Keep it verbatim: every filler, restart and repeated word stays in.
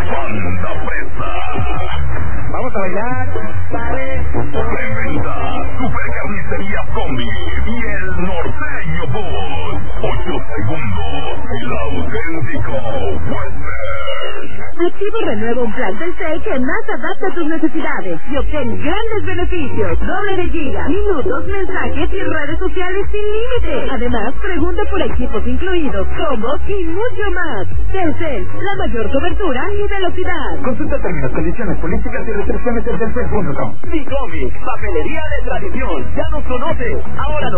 Banda Presa. Vamos a bailar. Sale. Reventa. Super Carnicería Combi y el Norteño Bus. Ocho segundos. El auténtico Western. Activo renueva un plan del C E que más adapta a tus necesidades y obtén grandes beneficios. Doble de giga, minutos, mensajes y redes sociales sin límite. Además, pregunta por equipos incluidos, combos y mucho más. Telcel, la mayor cobertura y velocidad. Consulta términos, condiciones, políticas y restricciones en telcel punto com. Mi cómic, papelería de tradición. Ya nos conoces. Ahora nos